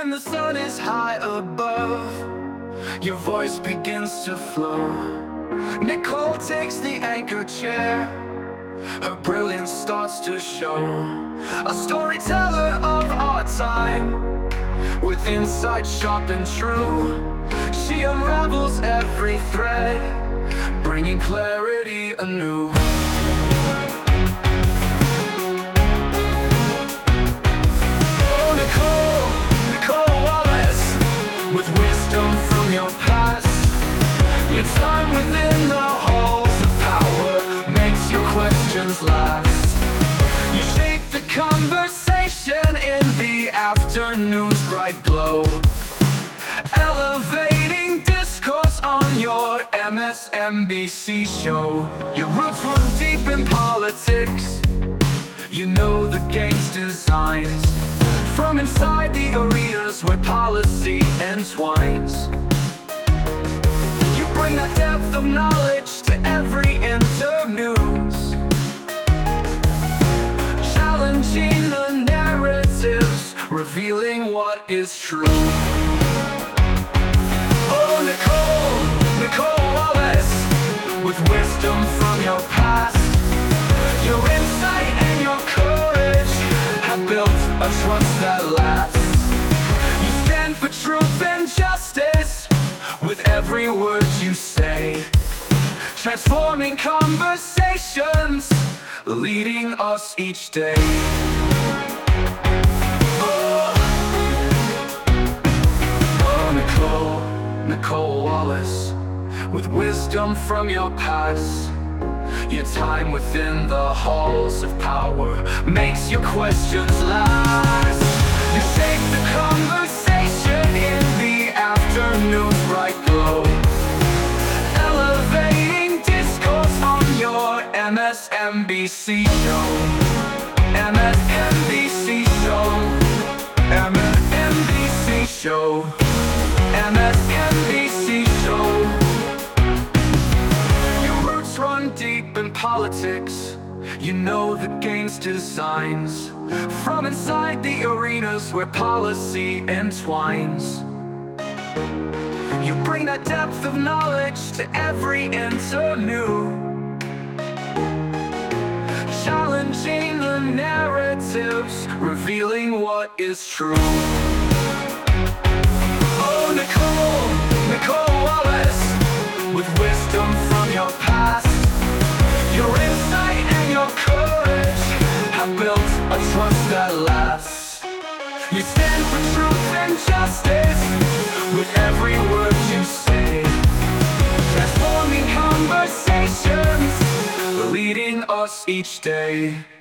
When the sun is high above, your voice begins to flow. Nicole takes the anchor chair, her brilliance starts to show. A storyteller of our time, with insight sharp and true. She unravels every thread, bringing clarity anew. Oh, Nicole Wallace, with wisdom from your past. Your time within the halls of power makes your questions last. You shape the conversation in the afternoon's bright glow, elevating discourse on your MSNBC show. Your roots run deep in politics, you know the game's designs, from inside the arenas where policy entwines. You bring that depth of knowledge to every internews, challenging the narratives, revealing what is true. Oh, Nicole Wallace, with wisdom from your past. Your insight and your courage have built a trust that lasts. You stand for truth and justice with every word you say, transforming conversations, leading us each day. Nicole Wallace, with wisdom from your past. Your time within the halls of power makes your questions last. You shape the conversation in the afternoon's bright glow, elevating discourse on your MSNBC show. MSNBC show. MSNBC show. MSNBC show. Your roots run deep in politics, you know the game's designs, from inside the arenas where policy entwines. You bring that depth of knowledge to every interview, challenging the narratives, revealing what is true. Oh, Nicole Wallace, with wisdom from your past. Your insight and your courage have built a trust that lasts. You stand for truth and justice with every word you say, transforming conversations, leading us each day.